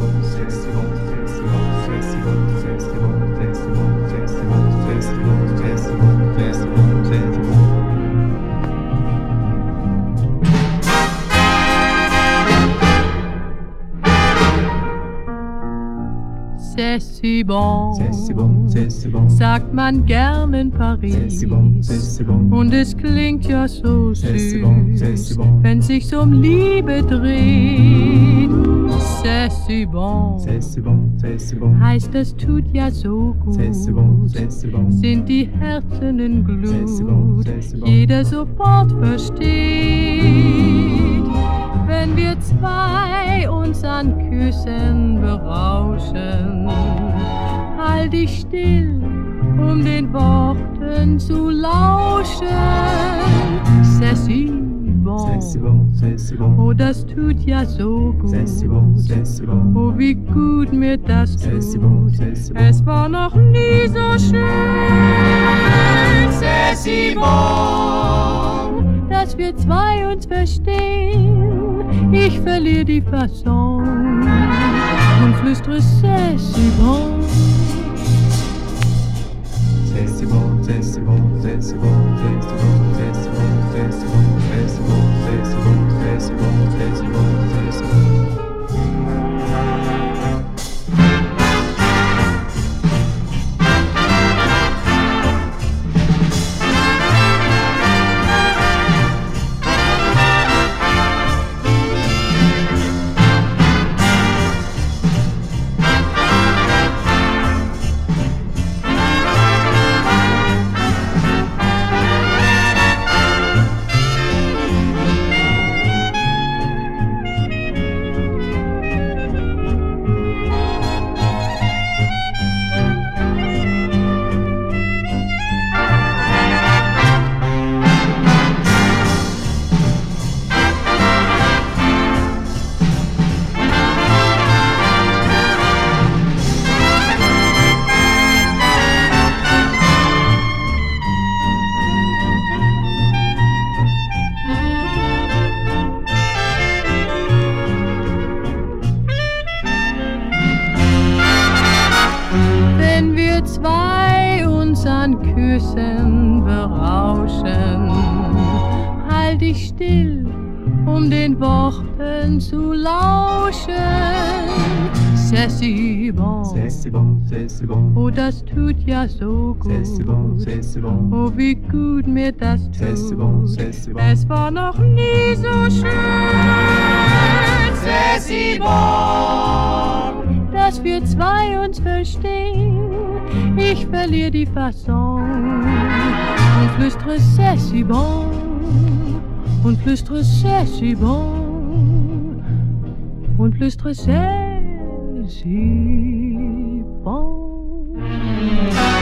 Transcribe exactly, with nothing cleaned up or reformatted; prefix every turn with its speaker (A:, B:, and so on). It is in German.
A: C'est si bon,
B: c'est si bon, c'est si bon,
A: sagt man gern in Paris.
B: C'est si bon, c'est si bon,
A: und es klingt ja so
B: c'est
A: süß,
B: si bon, c'est si bon,
A: wenn sich's um Liebe dreht. C'est si bon,
B: c'est si bon, c'est si bon,
A: heißt es tut ja so gut,
B: c'est si bon, c'est si bon,
A: sind die Herzen in
B: C'est si bon,
A: Glut,
B: c'est si bon.
A: jeder sofort versteht, wenn wir zwei uns an Küssen berauschen. Halt dich still, um den Worten zu lauschen. C'est si bon,
B: c'est si bon, c'est si bon,
A: oh, das tut ja so gut.
B: c'est si bon, c'est si bon,
A: Oh, wie gut mir das
B: c'est
A: tut.
B: si bon, c'est si bon,
A: Es war noch nie so schön. C'est si bon, dass wir zwei uns verstehen. Ich verliere die Fasson und flüstere c'est si bon.
B: c'est si bon, c'est si bon, c'est si bon, c'est si bon, c'est si bon, c'est si bon, c'est si bon, c'est si bon, c'est si bon, c'est si bon, c'est si bon.
A: Zwei uns an Küssen berauschen. Halt dich still, um den Worten zu lauschen. C'est si bon,
B: C'est si bon, c'est si bon,
A: oh, das tut ja so gut.
B: c'est si bon, c'est si bon,
A: Oh, wie gut mir das
B: c'est si bon,
A: tut.
B: c'est si bon,
A: Es war noch nie so schön. C'est si bon, dass wir zwei uns verstehen. Ich verliere die Fasson und flüstere c'est si bon, und flüstere c'est si bon, und flüstere c'est si bon.